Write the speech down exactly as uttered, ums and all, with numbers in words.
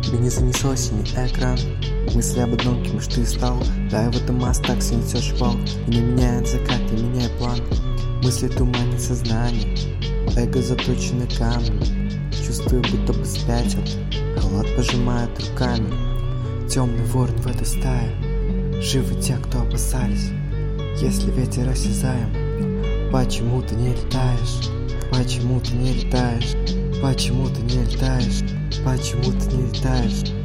Тебе не занесло синий экран, мысли об одном, кем ж ты стал. Да, и в этом масс так снесешь вал. И не меняет закат, не меняй план. Мысли туманят сознание, эго заточены камнем. Чувствую, будто бы спятил, холод пожимает руками. Темный ворон в этой стае, живы те, кто опасались. Если ветер осязаем, почему ты не летаешь? Почему ты не летаешь? Почему ты не летаешь? Почему ты не летаешь?